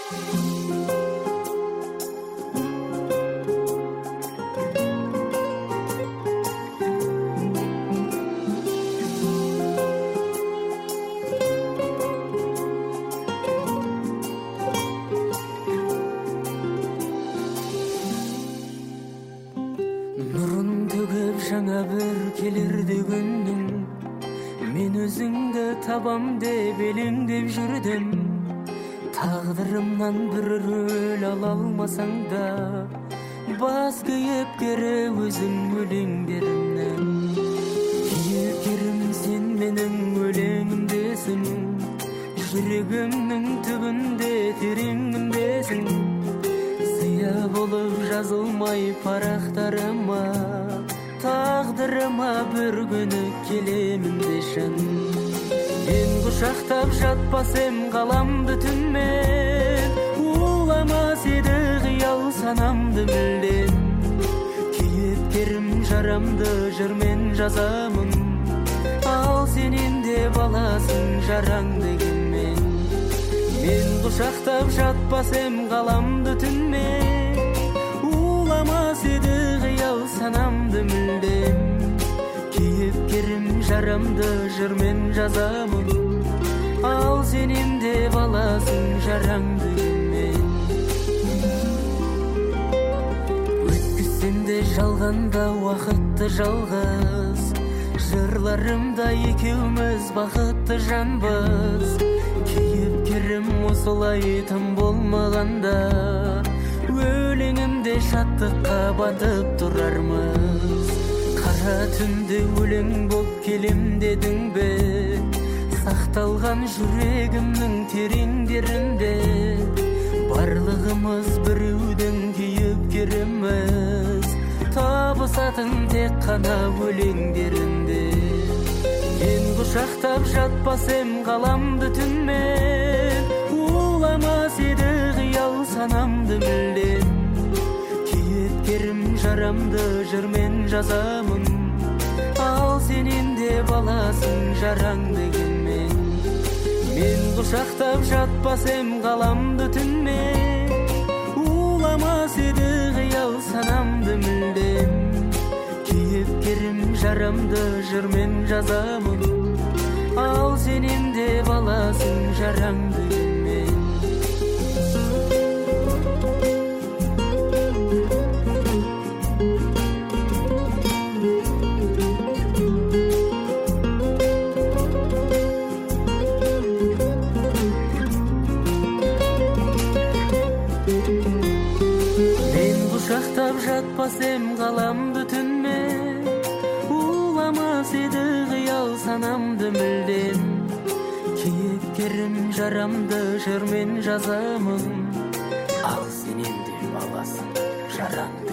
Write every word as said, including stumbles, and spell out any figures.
Жаңа бір келерді күннің, мен өзіңді табам деп елеңдеп жүрдім. Тағдырымнан бір рөл ала алмасаң да, бас кейіпкері өзің өлеңдерімнің. Кейіпкерім сен менің өлеңімдесің, жүрегімнің түбінде тереңімдесің. Зия болып жазылмай парақтарыма, тағдырыма бір күні келемін дешін. Мен құшақтап жатпасем қаламды түнмен, уламас еді қиял санамды мүлден. Кейіпкерім жарамды жырмен жазамын, ал сенен де баласың жараң дегенмен. Мен құшақтап жатпасем қаламды түнмен, уламас еді қиял санамды мүлдем. Кейіпкерім жарамды жырмен жазамын, ал сенен де баласың жараң дегенмен. Өткізсем де жалғанда уақытты жалғыз, жырларымда екеуміз бақытты жанбыз. Кейіпкерім осылай тым болмағанда, өлеңімде шаттыққа батып тұрармыз. Қара түнде өлең боп келем дедің бе, сақталған жүрегімнің тереңдерінде. Барлығымыз біреудің кейіпкеріміз, табысатын тек қана өлеңдерінде. Мен құшақтап жатпасем қаламды түнмен, уламас еді қиял санамды мүлден. Кейіпкерім жарамды жырмен жазамын, ал сенен де баласың жараң дегенмен. Мен құшақтап жатпасем қаламды түнмен, уламас еді қиял санамды мүлдем. Кейіпкерім жарамды жырмен жазамын, ал сенен де баласың жараң дегенмен. Құшақтап жатпасем қаламды түнмен, уламас еді қиял санамды мүлден. Кейіпкерім жарамды жырмен жазамын, ал сенен де баласың жараң.